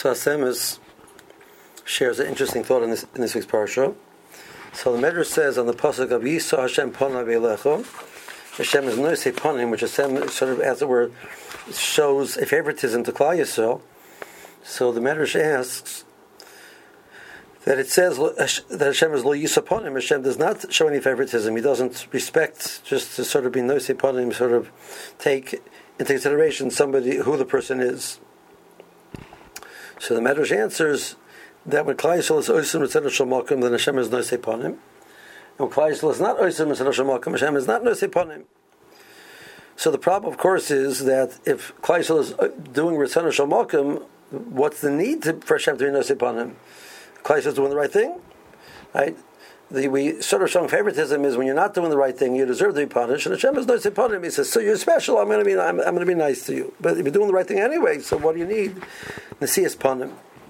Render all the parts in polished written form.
So Asemis shares an interesting thought in this week's parsha. So the Medrash says on the pasuk of Yisa Hashem Panav Eilecha, Hashem is noisei panim, which Hashem sort of, as it were, shows a favoritism to Klal Yisrael. So the Medrash asks that it says that Hashem is lo Yisa panim. Hashem does not show any favoritism. He doesn't respect, just to sort of be noisei panim, sort of take into consideration somebody, who the person is. So the Medrash answers that when Klal Yisrael is oisim ritzon shel malkum, then Hashem is noisei panim. And when Klal Yisrael is not oisim ritzon shel malkum, Hashem is not noisei panim. So the problem, of course, is that if Klal Yisrael is doing ritzon shel malkum, what's the need for Hashem to be noisei panim? Klal Yisrael is doing the right thing, right? We sort of showing favoritism is when you're not doing the right thing, you deserve to be punished. And Hashem is noisei panim. He says, "So you're special. I'm going to be nice to you. But if you're doing the right thing anyway, so what do you need? Nesias panim."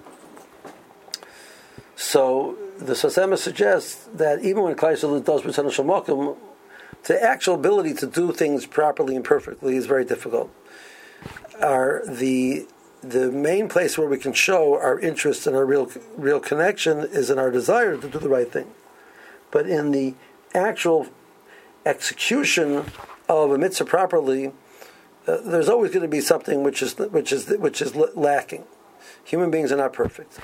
So the Sosema suggests that even when Klal Yisrael does Ritzon shel malkum, the actual ability to do things properly and perfectly is very difficult. The main place where we can show our interest and our real connection is in our desire to do the right thing. But in the actual execution of a mitzvah properly, there's always going to be something which is lacking. Human beings are not perfect.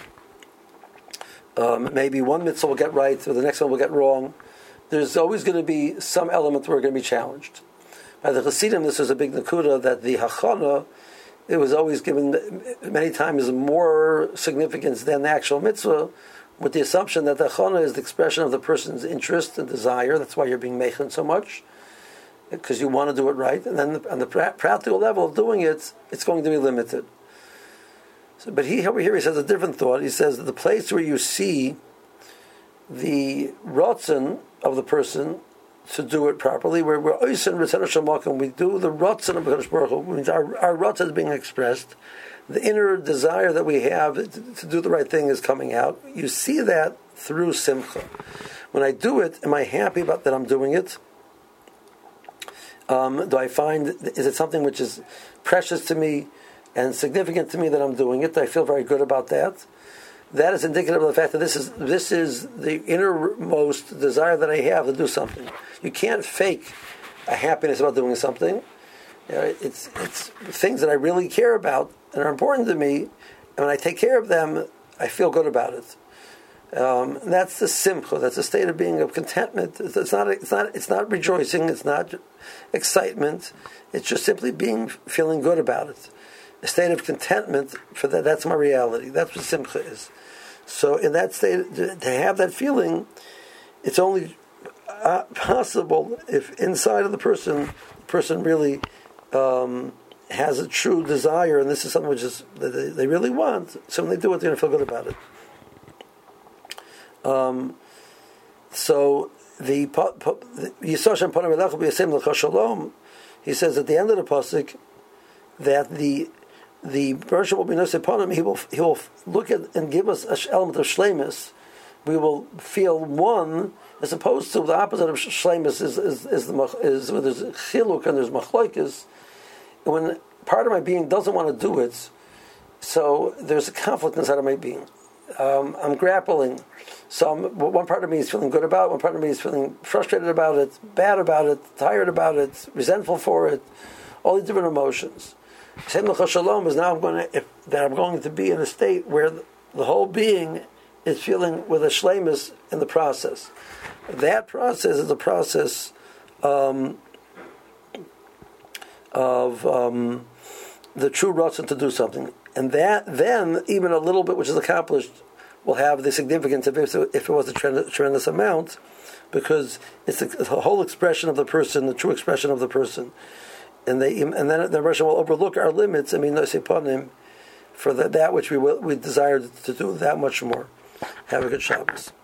Maybe one mitzvah will get right, or the next one will get wrong. There's always going to be some element where we're going to be challenged. By the Chassidim, this is a big nakuda that the hachana, it was always given many times more significance than the actual mitzvah, with the assumption that the hachana is the expression of the person's interest and desire. That's why you're being meichin so much, because you want to do it right. And then on the practical level of doing it, it's going to be limited. But over here he says a different thought. He says that the place where you see the rotzen of the person to do it properly, where we're oisen ritzon shel malkum, we do the rotzen of Hakadosh Baruch Hu, which means our rotzen is being expressed. The inner desire that we have to do the right thing is coming out. You see that through simcha. When I do it, am I happy about that I'm doing it? Do I find, is it something which is precious to me and significant to me that I'm doing it? I feel very good about that. That is indicative of the fact that this is the innermost desire that I have to do something. You can't fake a happiness about doing something. It's things that I really care about and are important to me, and when I take care of them, I feel good about it. And that's the simcha. That's a state of being of contentment. It's not rejoicing. It's not excitement. It's just simply feeling good about it. A state of contentment for that. That's my reality. That's what simcha is. So in that state, to have that feeling, it's only possible if inside of the person really has a true desire, and this is something which is that they really want. So when they do it, they're going to feel good about it. So the Yisoshem Panav Eilecha B'Yasem L'cha Shalom, he says at the end of the pasuk that the person will be noisei panim. He will look at and give us an element of shleimus. We will feel one, as opposed to the opposite of shleimus is when there's chiluk and there's machlokes. When part of my being doesn't want to do it, so there's a conflict inside of my being. I'm grappling. So one part of me is feeling good about it, one part of me is feeling frustrated about it, bad about it, tired about it, resentful for it, all these different emotions. Shem L'cha Shalom is now I'm going to be in a state where the whole being is feeling with a shleimus in the process. That process is a process of the true ratzon to do something, and that then even a little bit which is accomplished will have the significance if it was a tremendous amount, because it's the whole expression of the person, the true expression of the person. And then the Russian will overlook our limits. I mean, noisei panim for that which we desire to do that much more. Have a good Shabbos.